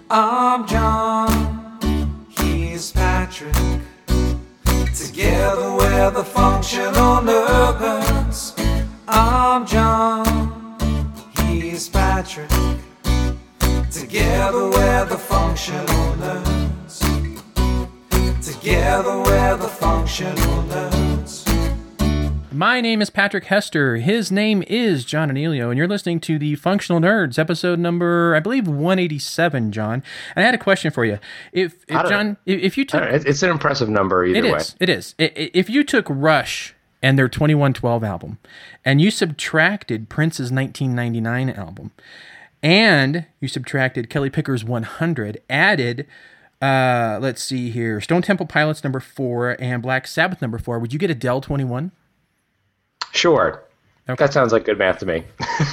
I'm John, he's Patrick. Together we're the functional nerds. I'm John, he's Patrick. Together we're the functional nerds. Together we're the functional nerds. My name is Patrick Hester. His name is John Anelio, and you're listening to the Functional Nerds, episode number, I believe, 187, John. And I had a question for you. If you took... It's an impressive number either way. It is. If you took Rush and their 2112 album, and you subtracted Prince's 1999 album, and you subtracted Kelly Picker's 100, added... let's see here, Stone Temple Pilots number 4 and Black Sabbath number 4, would you get Adele 21? Sure. Okay. That sounds like good math to me.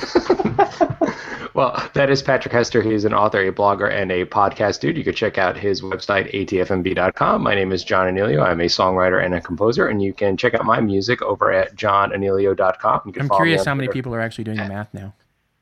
Well, that is Patrick Hester. He's an author, a blogger, and a podcast dude. You can check out his website, atfmb.com. My name is John Anelio. I'm a songwriter and a composer, and you can check out my music over at johnanelio.com. You can I'm curious how many people are actually doing the math now.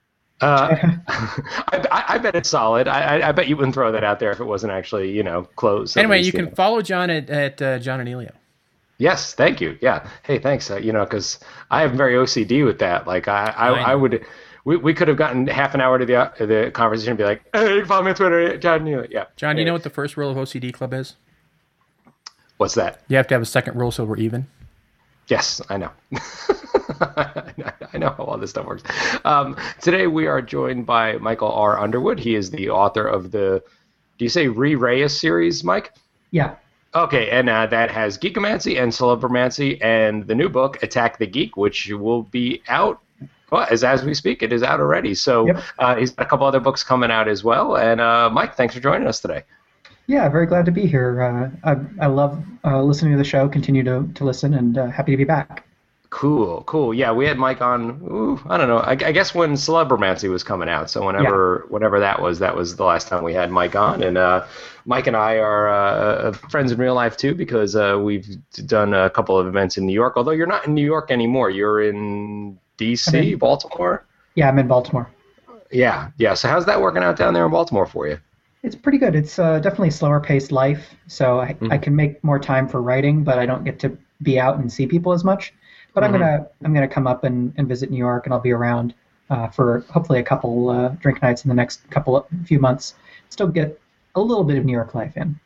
I bet it's solid. I bet you wouldn't throw that out there if it wasn't actually, close. Anyway, you can follow John at John Anelio. Yes, thank you. Yeah. Hey, thanks. Because I am very OCD with that. Like I would, we could have gotten half an hour to the conversation and be like, hey, you can follow me on Twitter, John Anelio. Yeah. John, do you know what the first rule of OCD Club is? What's that? You have to have a second rule so we're even. Yes, I know. I know how all this stuff works. Today we are joined by Michael R. Underwood. He is the author of the, do you say Re-Reyes series, Mike? Yeah. Okay, and that has Geekomancy and Celebromancy and the new book, Attack the Geek, which will be out, well, as we speak. It is out already. So Yep. He's got a couple other books coming out as well. And Mike, thanks for joining us today. Yeah, very glad to be here. I love listening to the show, continue to listen, and happy to be back. Cool. Yeah, we had Mike on, I don't know, I guess when Celebromancy was coming out. So whenever that was the last time we had Mike on. And Mike and I are friends in real life, too, because we've done a couple of events in New York. Although you're not in New York anymore. You're in D.C., Baltimore? Yeah, I'm in Baltimore. Yeah. So how's that working out down there in Baltimore for you? It's pretty good. It's definitely a slower-paced life, so I can make more time for writing, but I don't get to be out and see people as much. But I'm gonna come up and visit New York, and I'll be around for hopefully a couple drink nights in the next few months. Still get a little bit of New York life in.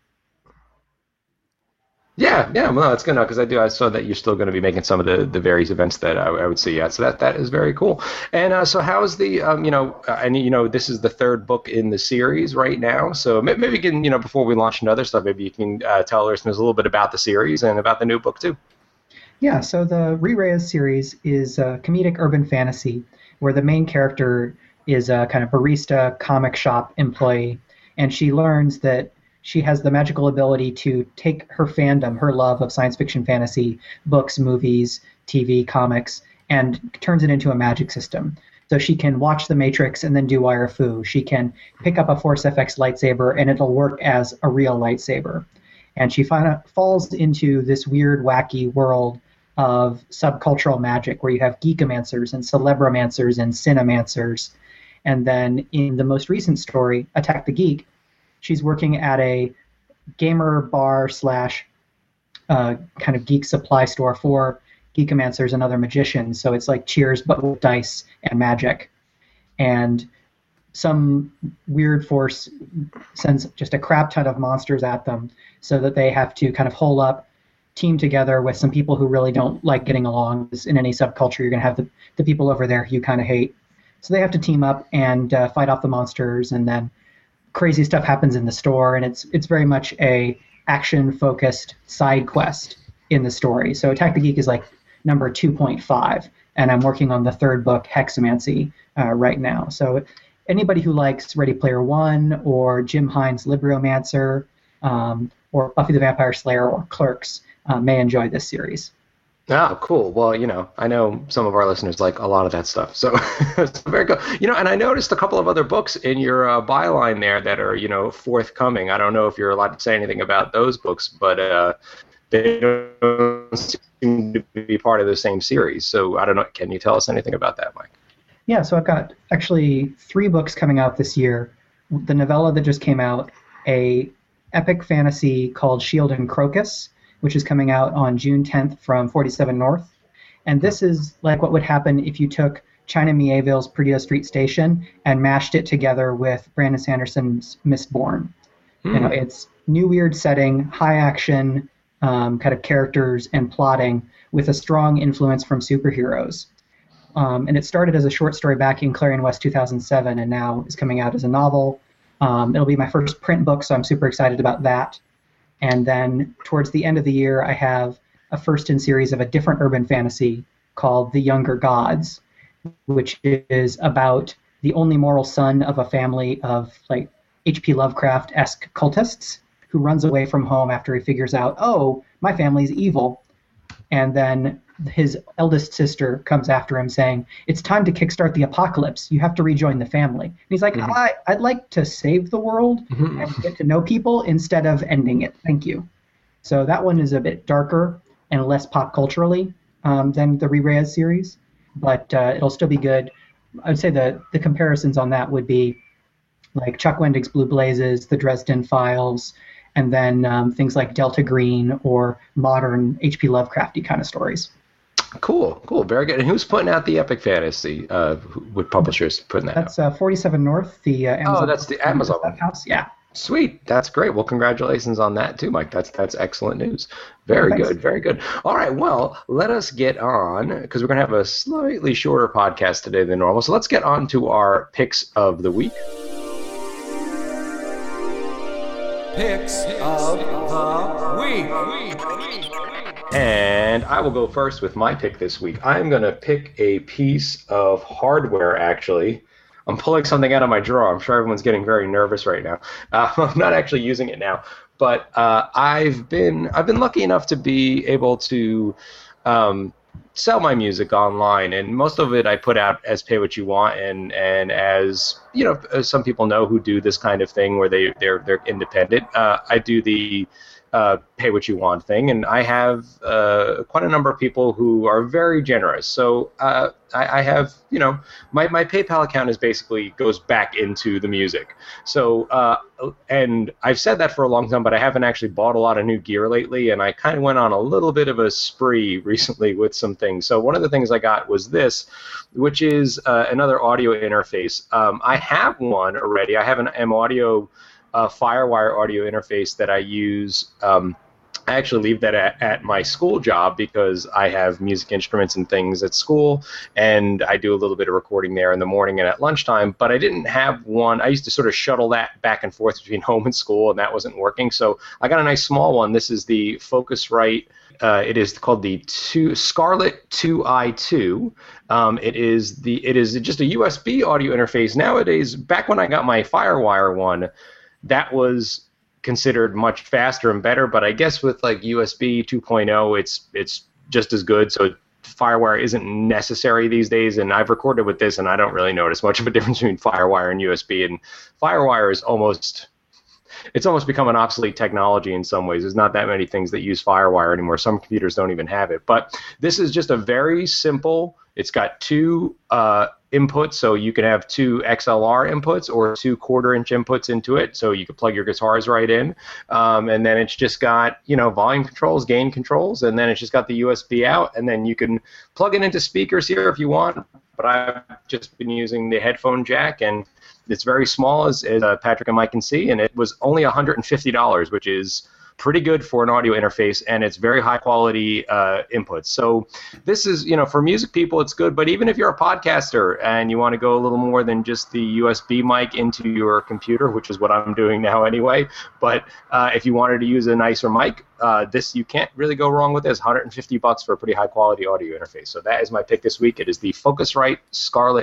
Yeah, well, it's good because I saw that you're still going to be making some of the various events that I would see. Yeah, so that is very cool. And so how's the this is the third book in the series right now. So maybe you can before we launch into other stuff, maybe you can tell our listeners a little bit about the series and about the new book too. Yeah, so the Re-Reyes series is a comedic urban fantasy where the main character is a kind of barista comic shop employee, and she learns that she has the magical ability to take her fandom, her love of science fiction fantasy, books, movies, TV, comics, and turns it into a magic system. So she can watch The Matrix and then do wire fu. She can pick up a Force FX lightsaber and it'll work as a real lightsaber. And she falls into this weird, wacky world of subcultural magic where you have geekomancers and celebromancers and cinemancers. And then in the most recent story, Attack the Geek, she's working at a gamer bar / kind of geek supply store for geekomancers and other magicians. So it's like Cheers, but with dice and magic. And some weird force sends just a crap ton of monsters at them so that they have to kind of hole up, team together with some people who really don't like getting along. In any subculture, you're going to have the people over there who you kind of hate. So they have to team up and fight off the monsters, and then crazy stuff happens in the store, and it's very much a action-focused side quest in the story. So Attack the Geek is like number 2.5, and I'm working on the third book, Hexamancy, right now. So anybody who likes Ready Player One or Jim Hines' Libromancer or Buffy the Vampire Slayer or Clerks may enjoy this series. Oh, cool. Well, I know some of our listeners like a lot of that stuff. So it's very good. And I noticed a couple of other books in your byline there that are, forthcoming. I don't know if you're allowed to say anything about those books, but they don't seem to be part of the same series. So I don't know. Can you tell us anything about that, Mike? Yeah, so I've got actually 3 books coming out this year. the novella that just came out, a epic fantasy called Shield and Crocus, which is coming out on June 10th from 47 North. And this is like what would happen if you took China Mieville's Perdido Street Station and mashed it together with Brandon Sanderson's Mistborn. You know, it's new weird setting, high action kind of characters and plotting with a strong influence from superheroes. And it started as a short story back in Clarion West 2007 and now is coming out as a novel. It'll be my first print book, so I'm super excited about that. And then towards the end of the year, I have a first in series of a different urban fantasy called The Younger Gods, which is about the only moral son of a family of like H.P. Lovecraft-esque cultists who runs away from home after he figures out, oh, my family's evil. And then his eldest sister comes after him saying, it's time to kickstart the apocalypse. You have to rejoin the family. And he's like, I'd like to save the world and get to know people instead of ending it. Thank you. So that one is a bit darker and less pop culturally than the Re-Reyes series, but it'll still be good. I would say the comparisons on that would be like Chuck Wendig's Blue Blazes, the Dresden Files, and then things like Delta Green or modern H.P. Lovecrafty kind of stories. Cool, very good. And who's putting out the epic fantasy? What publishers putting that out? That's 47 North, the Amazon. Oh, that's the Amazon house. Yeah. Sweet, that's great. Well, congratulations on that too, Mike. That's excellent news. Very good, very good. All right, well, let us get on because we're going to have a slightly shorter podcast today than normal. So let's get on to our picks of the week. Picks of the week. And I will go first with my pick this week. I'm going to pick a piece of hardware, actually. I'm pulling something out of my drawer. I'm sure everyone's getting very nervous right now. I'm not actually using it now, but I've been lucky enough to be able to sell my music online, and most of it I put out as pay what you want, and as you know, as some people know who do this kind of thing where they're independent. I do the pay what you want thing, and I have quite a number of people who are very generous. So I have, you know, my PayPal account is basically goes back into the music. So and I've said that for a long time, but I haven't actually bought a lot of new gear lately, and I kind of went on a little bit of a spree recently with some things. So one of the things I got was this, which is another audio interface. I have one already. I have an M-Audio FireWire audio interface that I use. I actually leave that at my school job because I have music instruments and things at school, and I do a little bit of recording there in the morning and at lunchtime, but I didn't have one. I used to sort of shuttle that back and forth between home and school, and that wasn't working, so I got a nice small one. This is the Focusrite. It is called the Scarlett 2i2. It is just a USB audio interface. Nowadays, back when I got my FireWire one, that was considered much faster and better, but I guess with like USB 2.0, it's just as good. So FireWire isn't necessary these days, and I've recorded with this, and I don't really notice much of a difference between FireWire and USB. And FireWire is almost become an obsolete technology in some ways. There's not that many things that use FireWire anymore. Some computers don't even have it. But this is just a very simple. It's got two inputs, so you can have two XLR inputs or two 1/4-inch inputs into it, so you can plug your guitars right in, and then it's just got, you know, volume controls, gain controls, and then it's just got the USB out, and then you can plug it into speakers here if you want, but I've just been using the headphone jack, and it's very small, as Patrick and Mike can see, and it was only $150, which is pretty good for an audio interface, and it's very high quality inputs. So this is, you know, for music people, it's good, but even if you're a podcaster and you want to go a little more than just the USB mic into your computer, which is what I'm doing now anyway, but if you wanted to use a nicer mic, this, you can't really go wrong with this. $150 for a pretty high quality audio interface. So that is my pick this week. It is the Focusrite Scarlett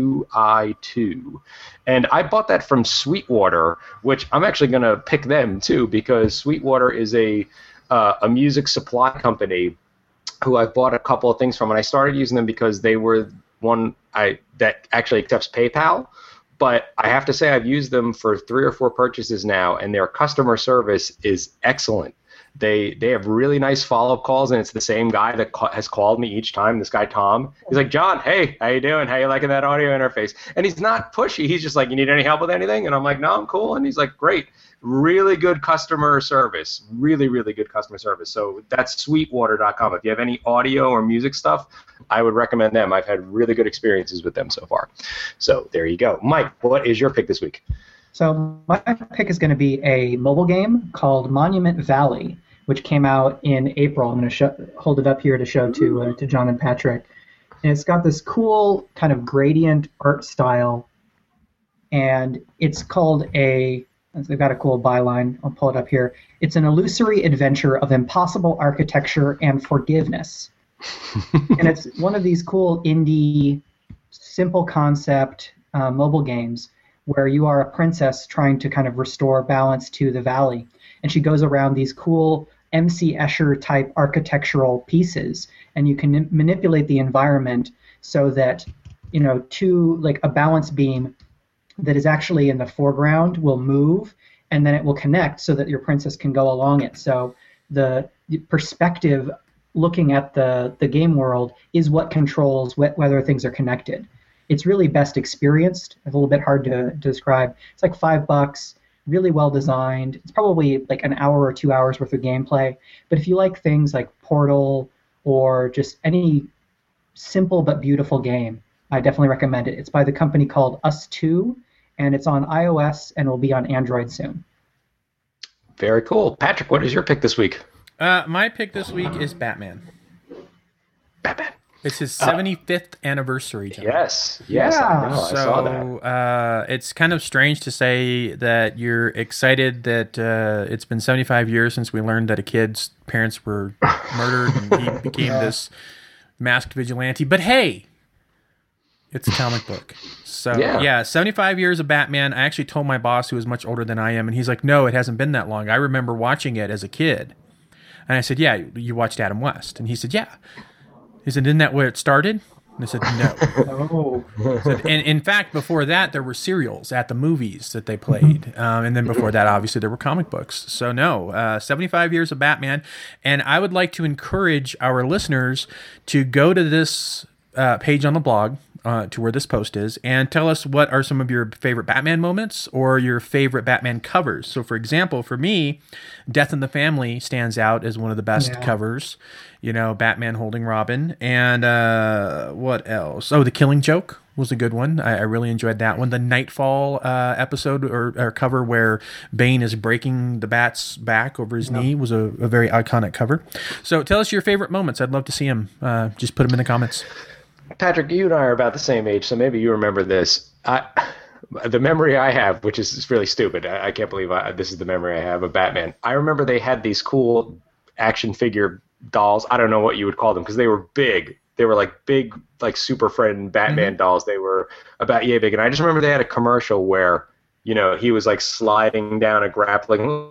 2i2. And I bought that from Sweetwater, which I'm actually going to pick them too, because Sweetwater is a music supply company who I've bought a couple of things from, and I started using them because they were one that actually accepts PayPal. But I have to say I've used them for 3 or 4 purchases now, and their customer service is excellent. They have really nice follow-up calls, and it's the same guy that has called me each time. This guy Tom, he's like, John, hey, how you doing? How you liking that audio interface? And he's not pushy. He's just like, you need any help with anything? And I'm like, no, I'm cool. And he's like, great. Really good customer service. Really, really good customer service. So that's Sweetwater.com. If you have any audio or music stuff, I would recommend them. I've had really good experiences with them so far. So there you go. Mike, what is your pick this week? So my pick is going to be a mobile game called Monument Valley, which came out in April. I'm going to hold it up here to show to John and Patrick. And it's got this cool kind of gradient art style, and it's called they've got a cool byline. I'll pull it up here. It's an illusory adventure of impossible architecture and forgiveness. And it's one of these cool indie, simple concept mobile games where you are a princess trying to kind of restore balance to the valley. And she goes around these cool M.C. Escher type architectural pieces, and you can manipulate the environment so that, a balance beam that is actually in the foreground will move, and then it will connect so that your princess can go along it. So the perspective looking at the game world is what controls whether things are connected. It's really best experienced. It's a little bit hard to describe. It's like $5, really well designed. It's probably like an hour or 2 hours worth of gameplay. But if you like things like Portal or just any simple but beautiful game, I definitely recommend it. It's by the company called Us2, and it's on iOS and will be on Android soon. Very cool. Patrick, what is your pick this week? My pick this week is Batman. Batman. It's his 75th anniversary, John. Yes, Yeah. I saw that. It's kind of strange to say that you're excited that it's been 75 years since we learned that a kid's parents were murdered and he became this masked vigilante. But hey, it's a comic book. So, yeah, 75 years of Batman. I actually told my boss, who is much older than I am, and he's like, no, it hasn't been that long. I remember watching it as a kid. And I said, yeah, you watched Adam West. And he said, yeah. He said, isn't that where it started? And I said, no. And in fact, before that, there were serials at the movies that they played. And then before that, obviously, there were comic books. So no, 75 years of Batman. And I would like to encourage our listeners to go to this page on the blog, to where this post is, and tell us what are some of your favorite Batman moments or your favorite Batman covers. So, for example, for me, Death in the Family stands out as one of the best covers. Batman holding Robin. And what else? Oh, The Killing Joke was a good one. I really enjoyed that one. The Nightfall episode or cover where Bane is breaking the Bat's back over his knee was a very iconic cover. So tell us your favorite moments. I'd love to see them. Just put them in the comments. Patrick, you and I are about the same age, so maybe you remember this. The memory I have, which is really stupid, I can't believe this is the memory I have of Batman. I remember they had these cool action figure dolls. I don't know what you would call them because they were big. They were like big, like Super Friend Batman dolls. They were about yay big. And I just remember they had a commercial where, he was like sliding down a grappling,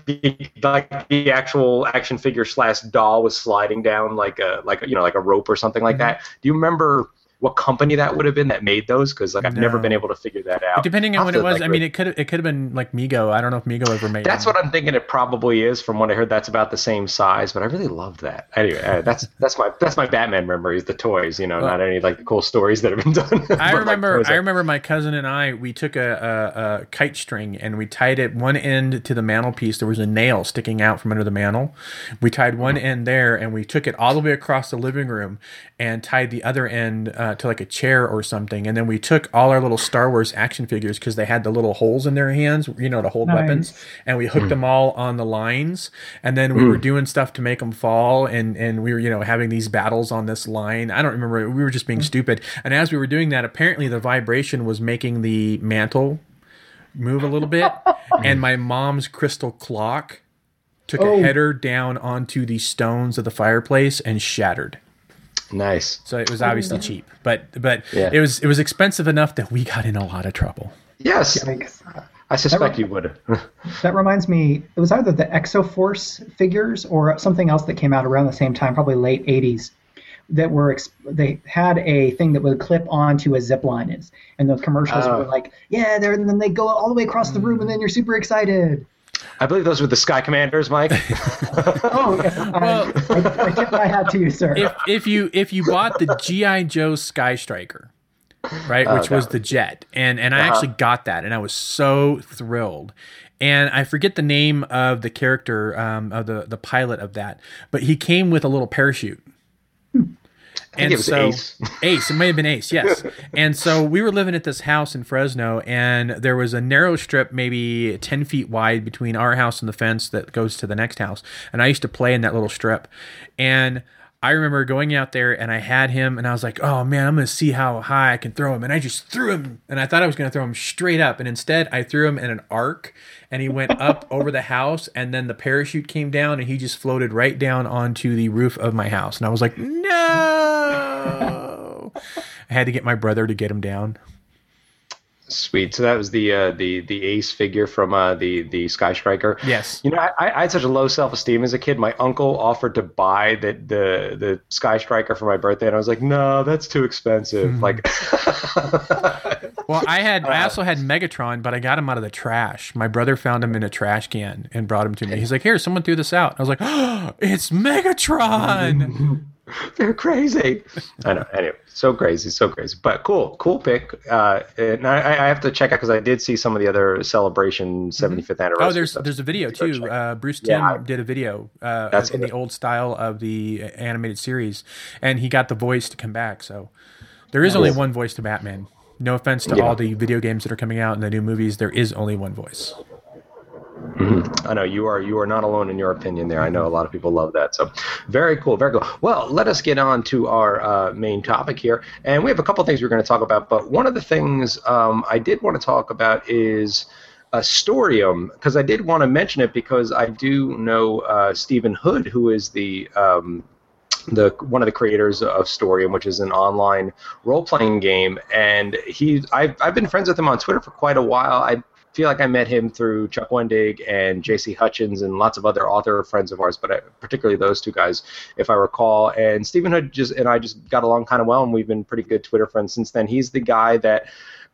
like the actual action figure / doll was sliding down like a rope or something like that. Do you remember what company that would have been that made those? Because I've never been able to figure that out. Depending on when it was, I mean, it could have been like Mego. I don't know if Mego ever made. That's what I'm thinking. It probably is. From what I heard, that's about the same size. But I really loved that. Anyway, that's my Batman memories. The toys, not any like the cool stories that have been done. I remember my cousin and I. We took a kite string and we tied it one end to the mantelpiece. There was a nail sticking out from under the mantel. We tied one end there and we took it all the way across the living room and tied the other end to like a chair or something, and then we took all our little Star Wars action figures because they had the little holes in their hands, to hold weapons, and we hooked them all on the lines, and then we were doing stuff to make them fall, and we were having these battles on this line. I don't remember. We were just being stupid, and as we were doing that, apparently the vibration was making the mantle move a little bit, and my mom's crystal clock took a header down onto the stones of the fireplace and shattered. Nice. So it was obviously cheap, but it was expensive enough that we got in a lot of trouble. Yes, I suspect you would. That reminds me, it was either the Exoforce figures or something else that came out around the same time, probably late 80s, that they had a thing that would clip onto a zip line, and the commercials were like, and then they go all the way across the room, and then you're super excited. I believe those were the Sky Commanders, Mike. Oh, well, I tip my hat to you, sir. If you bought the G.I. Joe Sky Striker, right, which was the jet, and I actually got that, and I was so thrilled. And I forget the name of the character of the pilot of that, but he came with a little parachute. I think it was Ace. Ace, it may have been Ace, yes. And so we were living at this house in Fresno, and there was a narrow strip maybe 10 feet wide between our house and the fence that goes to the next house. And I used to play in that little strip. And I remember going out there, and I had him, and I was like, oh, man, I'm going to see how high I can throw him. And I just threw him, and I thought I was going to throw him straight up. And instead, I threw him in an arc, and he went up over the house, and then the parachute came down, and he just floated right down onto the roof of my house. And I was like, no! I had to get my brother to get him down. Sweet. So that was the Ace figure from the Sky Striker. Yes. You know, I had such a low self-esteem as a kid. My uncle offered to buy the Sky Striker for my birthday, and I was like, no, that's too expensive. Like, well, I also had Megatron, but I got him out of the trash. My brother found him in a trash can and brought him to me. He's like, here, someone threw this out. I was like, oh, it's Megatron. They're crazy. I know. Anyway, so crazy. But cool pick. And I have to check out because I did see some of the other Celebration 75th anniversary. Oh, there's a video too. Bruce Timm did a video in the old style of the animated series, and he got the voice to come back. So there is only one voice to Batman. No offense to all the video games that are coming out and the new movies, there is only one voice. Mm-hmm. I know you are not alone in your opinion there. I know a lot of people love that. So very cool. Well, let us get on to our main topic here. And we have a couple things we're going to talk about. But one of the things I did want to talk about is Storium, because I did want to mention it because I do know Stephen Hood, who is the one of the creators of Storium, which is an online role-playing game. And I've been friends with him on Twitter for quite a while. I feel like I met him through Chuck Wendig and J.C. Hutchins and lots of other author friends of ours, but particularly those two guys, if I recall. And Stephen Hood and I just got along kind of well, and we've been pretty good Twitter friends since then. He's the guy that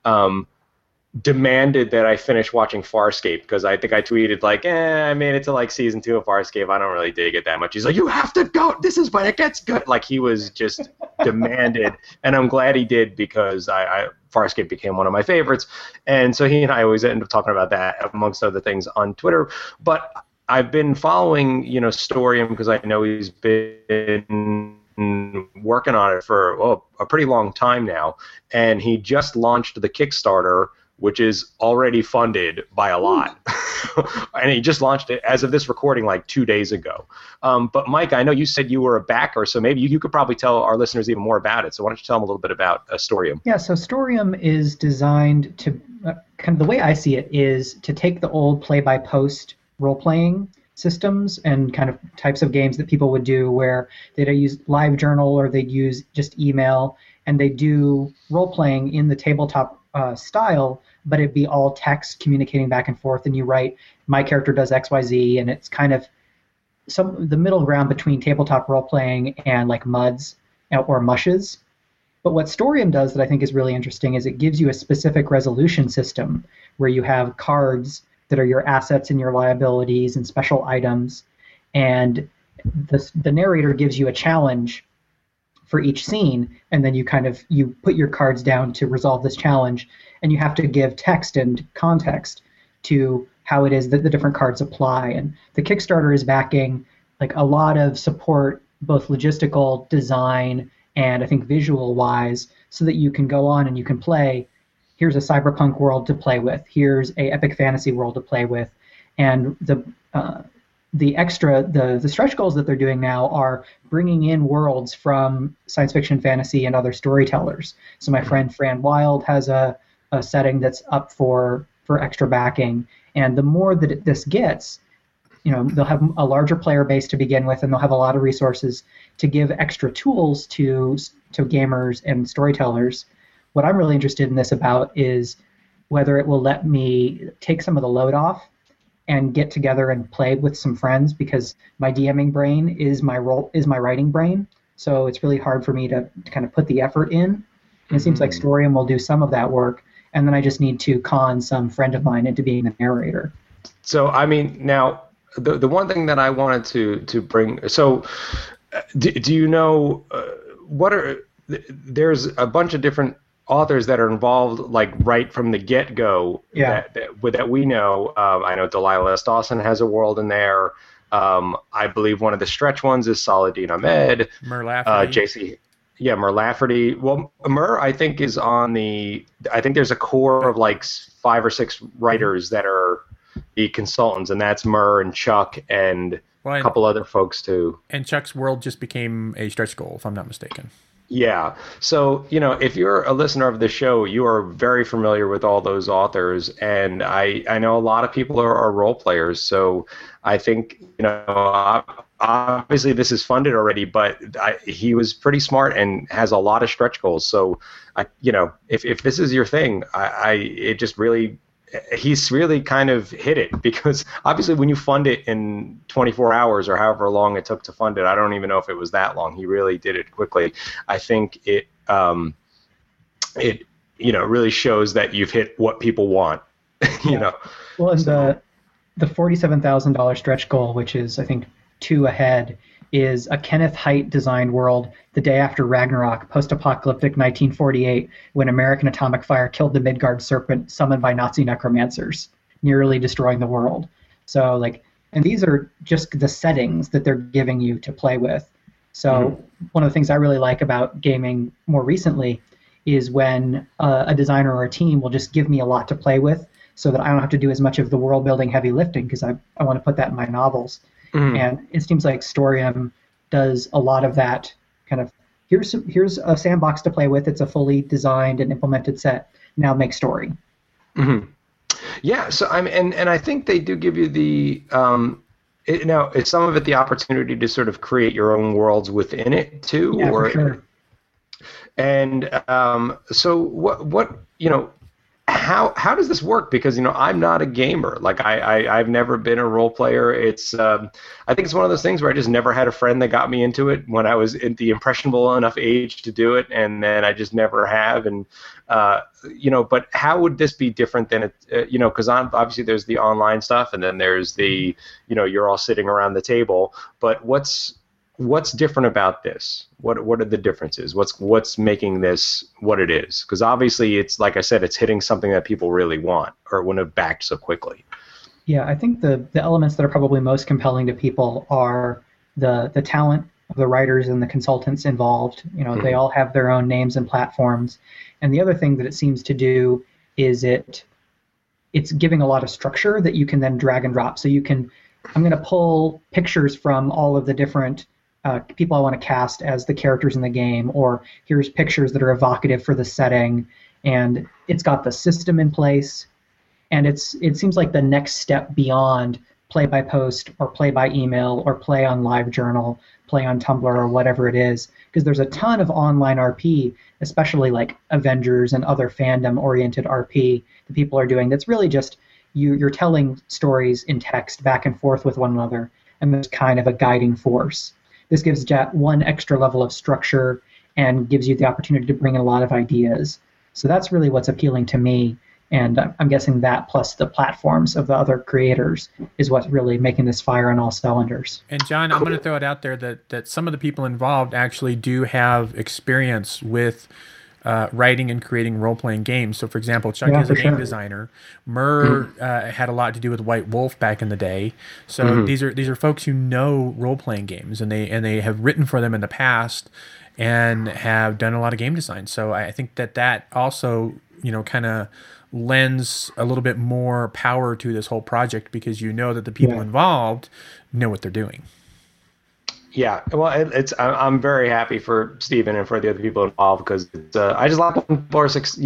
demanded that I finish watching Farscape, because I think I tweeted like, I made it to like season 2 of Farscape. I don't really dig it that much. He's like, you have to go. This is when it gets good. Like, he was just demanded, and I'm glad he did, because Farscape became one of my favorites. And so he and I always end up talking about that, amongst other things, on Twitter. But I've been following, Storium, because I know he's been working on it for a pretty long time now. And he just launched the Kickstarter, which is already funded by a lot. And he just launched it as of this recording like 2 days ago. But Mike, I know you said you were a backer, so maybe you could probably tell our listeners even more about it. So why don't you tell them a little bit about Storium? Yeah, so Storium is designed to, kind of the way I see it, is to take the old play-by-post role-playing systems and kind of types of games that people would do where they'd use LiveJournal or they'd use just email, and they do role-playing in the tabletop style, but it'd be all text communicating back and forth, and you write, my character does XYZ, and it's kind of the middle ground between tabletop role-playing and like MUDs or mushes. But what Storium does that I think is really interesting is it gives you a specific resolution system where you have cards that are your assets and your liabilities and special items, and the narrator gives you a challenge for each scene, and then you put your cards down to resolve this challenge, and you have to give text and context to how it is that the different cards apply. And the Kickstarter is backing like a lot of support, both logistical, design, and I think visual wise, so that you can go on and you can play. Here's a cyberpunk world to play with. Here's a epic fantasy world to play with, and the stretch goals that they're doing now are bringing in worlds from science fiction, fantasy, and other storytellers. So my friend Fran Wild has a setting that's up for extra backing, and the more that this gets, they'll have a larger player base to begin with, and they'll have a lot of resources to give extra tools to gamers and storytellers. What I'm really interested in this about is whether it will let me take some of the load off and get together and play with some friends, because my DMing brain is my writing brain. So it's really hard for me to kind of put the effort in. And it seems like Storium will do some of that work, and then I just need to con some friend of mine into being the narrator. So I mean, now the one thing that I wanted to bring. So do you know what are there's a bunch of different authors that are involved, like right from the get-go. Yeah. That we know. I know Delilah S. Dawson has a world in there. I believe one of the stretch ones is Saladin Ahmed. Mur Lafferty. JC. Yeah, Mur Lafferty. Well, Mur, I think, is on the. I think there's a core of like 5 or 6 writers that are the consultants, and that's Mur and Chuck and a couple other folks too. And Chuck's world just became a stretch goal, if I'm not mistaken. Yeah. So, if you're a listener of the show, you are very familiar with all those authors. And I know a lot of people are role players. So I think, obviously this is funded already, but he was pretty smart and has a lot of stretch goals. So, if this is your thing, it just really, he's really kind of hit it, because obviously when you fund it in 24 hours or however long it took to fund it, I don't even know if it was that long. He really did it quickly. I think it really shows that you've hit what people want. Well, and the $47,000 stretch goal, which is I think 2 ahead, is a Kenneth Haidt designed world the day after Ragnarok, post-apocalyptic 1948, when American atomic fire killed the Midgard serpent summoned by Nazi necromancers, nearly destroying the world. So, and these are just the settings that they're giving you to play with. So one of the things I really like about gaming more recently is when a designer or a team will just give me a lot to play with, so that I don't have to do as much of the world building heavy lifting, because I want to put that in my novels. And it seems like Storium does a lot of that kind of, here's a sandbox to play with. It's a fully designed and implemented set. Now make story. Mm-hmm. Yeah. So and I think they do give you the it's some of it the opportunity to sort of create your own worlds within it too. Yeah, for sure. And so what how does this work? Because I'm not a gamer. Like I've never been a role player. It's I think it's one of those things where I just never had a friend that got me into it when I was at the impressionable enough age to do it, and then I just never have. And but how would this be different than it? Because obviously there's the online stuff, and then there's the you're all sitting around the table. But what's different about this? What are the differences? What's making this what it is? Because obviously it's, like I said, it's hitting something that people really want or wouldn't have backed so quickly. Yeah, I think the elements that are probably most compelling to people are the talent of the writers and the consultants involved. They all have their own names and platforms. And the other thing that it seems to do is it's giving a lot of structure that you can then drag and drop. So I'm going to pull pictures from all of the different people I want to cast as the characters in the game, or here's pictures that are evocative for the setting, and it's got the system in place, and it seems like the next step beyond play by post or play by email or play on LiveJournal, play on Tumblr or whatever it is, because there's a ton of online RP, especially like Avengers and other fandom-oriented RP that people are doing. That's really just you're telling stories in text back and forth with one another, and there's kind of a guiding force. This gives Jet one extra level of structure and gives you the opportunity to bring in a lot of ideas. So that's really what's appealing to me, and I'm guessing that plus the platforms of the other creators is what's really making this fire on all cylinders. And John, I'm going to throw it out there that some of the people involved actually do have experience with writing and creating role-playing games. So, for example, Chuck is a game designer. Mur had a lot to do with White Wolf back in the day. So these are folks who know role-playing games, and they have written for them in the past and have done a lot of game design. So I think that also kind of lends a little bit more power to this whole project, because that the people involved know what they're doing. Yeah, well, I'm very happy for Steven and for the other people involved, because I just like him for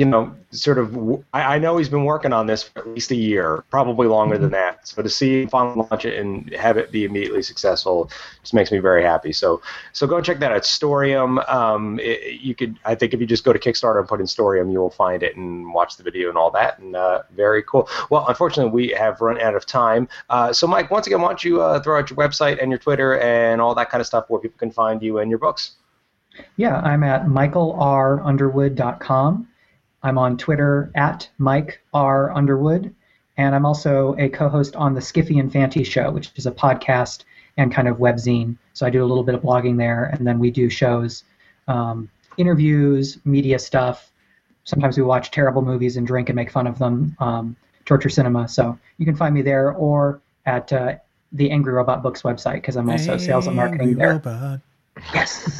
I know he's been working on this for at least a year, probably longer than that. So to see him finally launch it and have it be immediately successful just makes me very happy. So go check that out. Storium. I think if you just go to Kickstarter and put in Storium, you will find it and watch the video and all that. And very cool. Well, unfortunately, we have run out of time. So Mike, once again, why don't you throw out your website and your Twitter and all that kind of stuff where people can find you and your books? Yeah, I'm at michaelrunderwood.com. I'm on Twitter at Mike R. Underwood, And I'm also a co-host on the Skiffy and Fanty Show, which is a podcast and kind of webzine. So I do a little bit of blogging there, and then we do shows, interviews, media stuff. Sometimes we watch terrible movies and drink and make fun of them, torture cinema. So you can find me there or at the Angry Robot Books website, because I'm also sales and marketing there. Robot. Yes.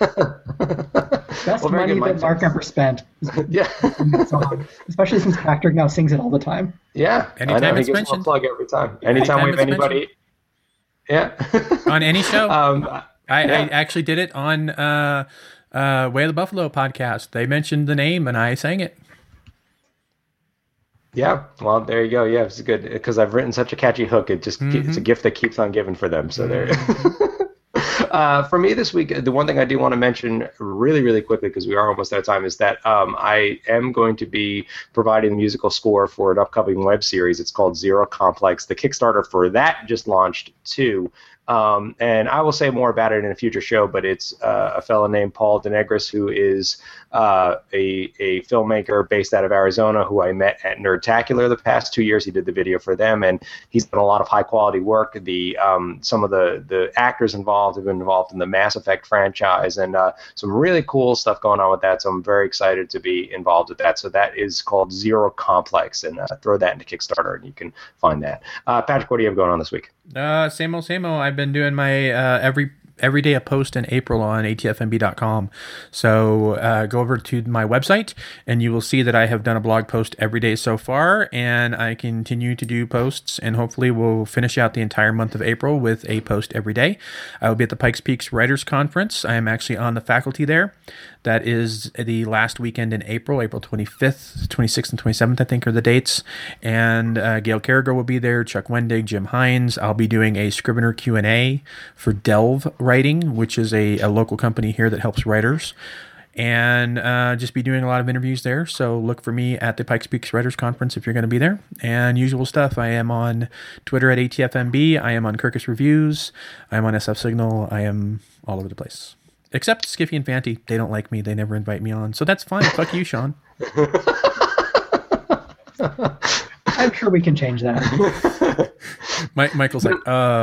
Best Well, very money good, that Mark ever spent. Yeah. Song, especially since Patrick now sings it all the time. Yeah. Anytime I know, it's he gets mentioned. a plug every time. Anytime we have it's anybody. Yeah. On any show. I yeah. actually did it on Way of the Buffalo podcast. They mentioned the name and I sang it. Yeah, well, there you go. Yeah, it's good because I've written such a catchy hook. It just it's a gift that keeps on giving for them. So there. For me this week, the one thing I do want to mention really, really quickly, because we are almost out of time, is that I am going to be providing the musical score for an upcoming web series. It's called Zero Complex. The Kickstarter for that just launched too. And I will say more about it in a future show, but it's a fellow named Paul Denegris, who is a filmmaker based out of Arizona, who I met at Nerdtacular the past 2 years. He did the video for them, and he's done a lot of high-quality work. Some of the actors involved have been involved in the Mass Effect franchise, and some really cool stuff going on with that, so I'm very excited to be involved with that. So that is called Zero Complex, and throw that into Kickstarter, and you can find that. Patrick, what do you have going on this week? Same old. I've been doing my every day a post in April on atfnb.com. So go over to my website and you will see that I have done a blog post every day so far, and I continue to do posts, and hopefully we'll finish out the entire month of April with a post every day. I will be at the Pikes Peaks Writers Conference. I am actually on the faculty there. That is the last weekend in April 25th, 26th, and 27th, I think, are the dates. And Gail Carriger will be there, Chuck Wendig, Jim Hines. I'll be doing a Scrivener Q&A for Delve Writing, which is a local company here that helps writers. And just be doing a lot of interviews there. So look for me at the Pikes Peaks Writers Conference if you're going to be there. And usual stuff. I am on Twitter at ATFMB. I am on Kirkus Reviews. I am on SF Signal. I am all over the place. Except Skiffy and Fanty. They don't like me. They never invite me on. So that's fine. Fuck you, Sean. I'm sure we can change that. Michael's like,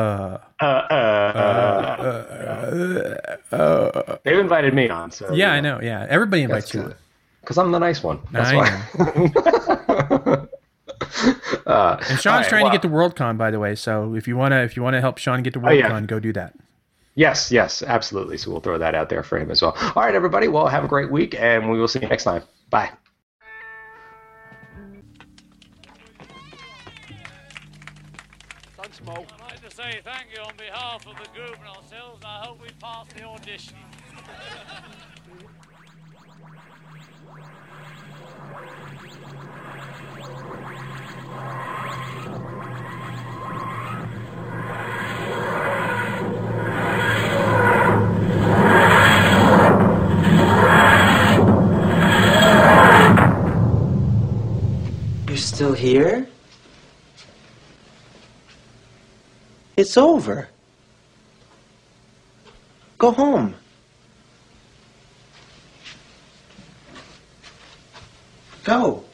They've invited me on, so yeah, I know. Yeah, everybody invites you. Because I'm the nice one. That's I why. And Sean's trying to get to Worldcon, by the way. So if you wanna help Sean get to Worldcon, go do that. Yes, absolutely. So we'll throw that out there for him as well. All right, everybody. Well, have a great week, and we will see you next time. Bye. I'd like to say thank you on behalf of the group and ourselves, and I hope we pass the audition. You're still here? It's over. Go home. Go.